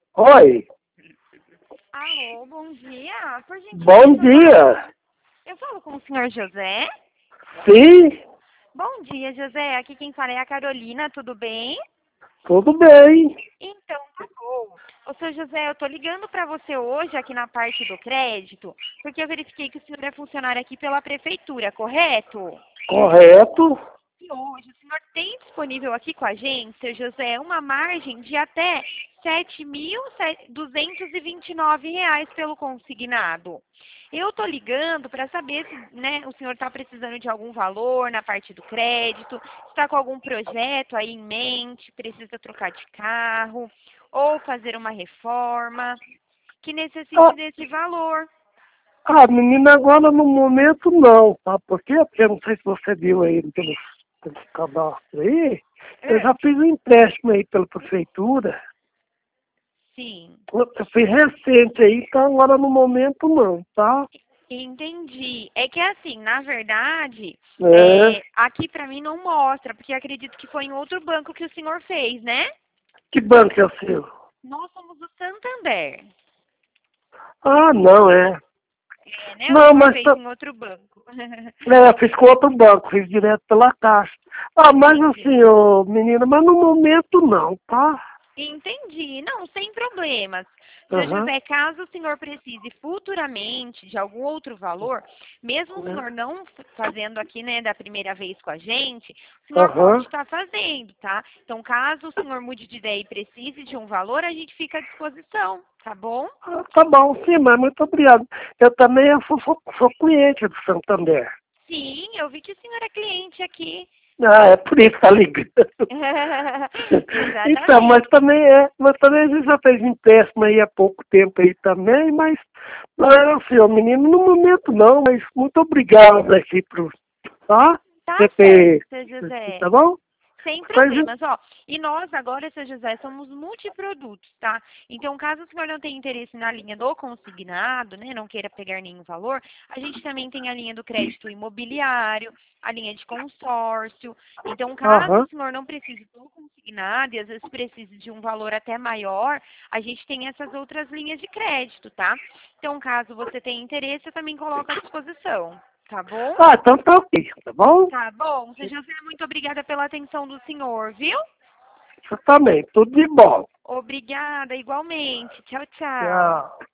Oi, Alô, bom dia. Por bom gentileza, dia. eu falo com o senhor José? Sim, Bom dia, José. Aqui quem fala é a Carolina, tudo bem? tudo bem. Então, tá bom. Ô, senhor José, eu tô ligando para você hoje aqui na parte do crédito, porque eu verifiquei que o senhor é funcionário aqui pela prefeitura, correto? Correto. E hoje o senhor tem disponível aqui com a gente, seu José, uma margem de até R$ 7.229 pelo consignado. Eu estou ligando para saber se, né, o senhor está precisando de algum valor na parte do crédito, está com algum projeto aí em mente, precisa trocar de carro ou fazer uma reforma que necessite Ah, desse valor. menina, agora no momento não, tá? Por quê? Porque eu não sei se você viu aí pelo cadastro aí. Eu É, já fiz um empréstimo aí pela prefeitura. sim. Eu fiz recente aí, então agora no momento não, tá? Entendi. É que assim, na verdade, É. aqui pra mim não mostra, porque acredito que foi em outro banco que o senhor fez, né? Que banco é o seu? Nós somos o Santander. Ah, não, é. É, né? O Não, senhor mas fez em outro banco. eu fiz com outro banco, fiz direto pela Caixa. Ah, mas Entendi. assim, ô menina, mas no momento não, tá? Entendi. Não, sem problemas. Seu Aham, José, caso o senhor precise futuramente de algum outro valor, mesmo o né? senhor não fazendo aqui, né, da primeira vez com a gente, o senhor pode Aham. estar fazendo, tá? Então, caso o senhor mude de ideia e precise de um valor, a gente fica à disposição, tá bom? Ah, tá bom, sim, mas muito obrigado. Eu também sou cliente do Santander. Sim, eu vi que o senhor é cliente aqui. Ah, é por isso que tá ligando. Então, Exatamente. mas também a gente já fez empréstimo aí há pouco tempo aí também, mas assim, ó, menino, no momento não, mas muito obrigado aqui tá? Tá Você certo, ter, seu José. tá bom? Sem Mas, problemas, ó. E nós agora, seu José, somos multiprodutos, tá? Então, caso o senhor não tenha interesse na linha do consignado, né, não queira pegar nenhum valor, a gente também tem a linha do crédito imobiliário, a linha de consórcio. Então, caso o aham, senhor não precise do consignado e às vezes precise de um valor até maior, a gente tem essas outras linhas de crédito, tá? Então, caso você tenha interesse, eu também coloco à disposição, tá bom? então tá ok, tá bom? Tá bom, seu José, muito obrigada pela atenção do senhor, viu? Você também, tudo de bom. Obrigada, igualmente. Tchau, tchau. Tchau.